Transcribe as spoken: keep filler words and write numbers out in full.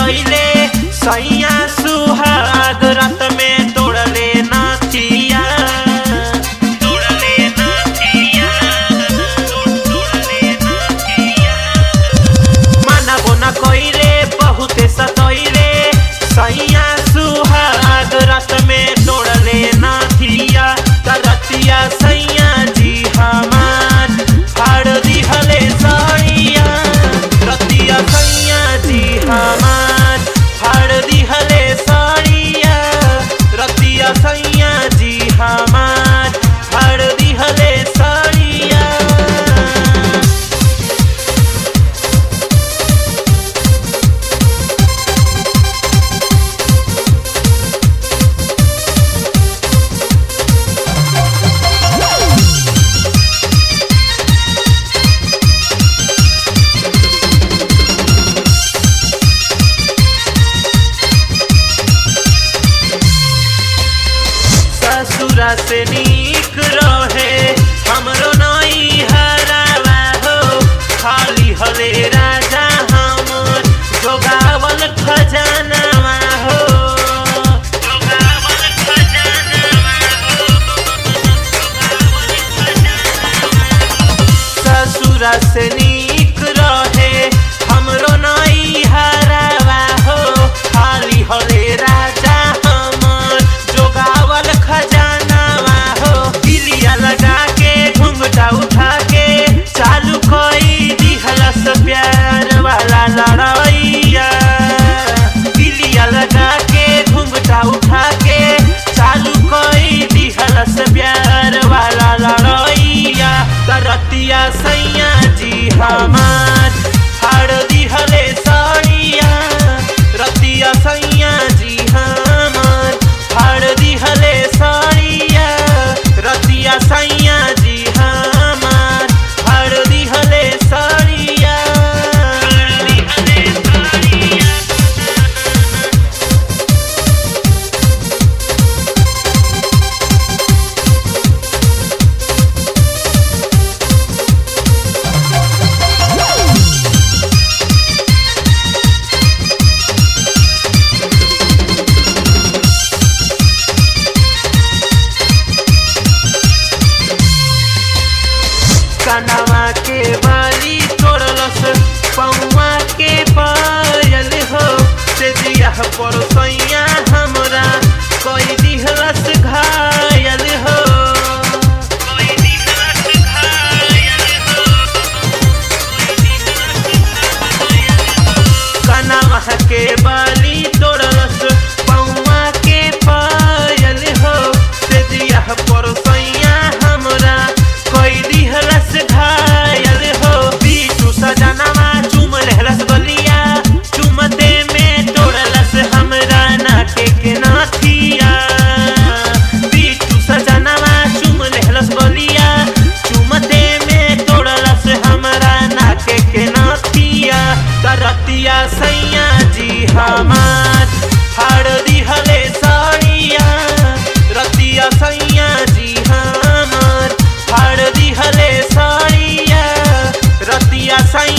कइले सैया सुहाग रात में तोड़ले नाथिया तोड़ले नाथिया तोड़ले नाथिया माना बोना कइले बहुते सतइले सैया सुहाग रात में तोड़ले नाथिया तरतिया सैया जी हमार फाड़ दिहले साड़िया रतिया सैया जी हमार फाड़ दिहले साड़िया रतिया सैया जी हमार फाड़ दिहले साड़िया। ससुरा से नीक रहे हमरो नई हरावा हो खाली हले राजा हमर जोगावल खजानावा हो जोगावल खजानावा हो जोगावल खजानावा ससुरा से नीक रहे हमरो नई हरावा हो खाली हले राजा हमर जोगावल खजानावा हो गिलिया लगा के घुंघटा उठा के चालू कोई दिहलस प्यार वाला लड़ाइया गिलिया लगा के घुंघटा उठा के चालू कोई दिहलस प्यार वाला लड़ाइया तरतिया सैया जी हमार फाड़ दिहले साड़िया रतिया सैया जी हमार फाड़ दिहले साड़िया रतिया सैया जी हमार फाड़ दिहले साड़िया फाड़ दिहले साड़िया। कनवा के बाली तोड़लस पौआ के पायल हो से दिया पर सैया हमरा कोई दिहलस घायल हो कोई दिहलस घायल हो कोई दिहलस घायल हो कनवा के बाली तोड़लस पौआ के पायल हो से दिया पर सैया हमरा कोई दिहलस घायल हो बीटू सजनवा चुम लेहलस गलिया चुमते में तोड़लस हमरा नाके के नाथिया बीटू सजनवा चुम लेहलस गलिया चुमते में तोड़लस हमरा नाके के नाथिया तरतिया सैया जी हमार फाड़ दिहले साड़िया रतिया सैया जी हमार फाड़ दिहले साड़िया रतिया सैया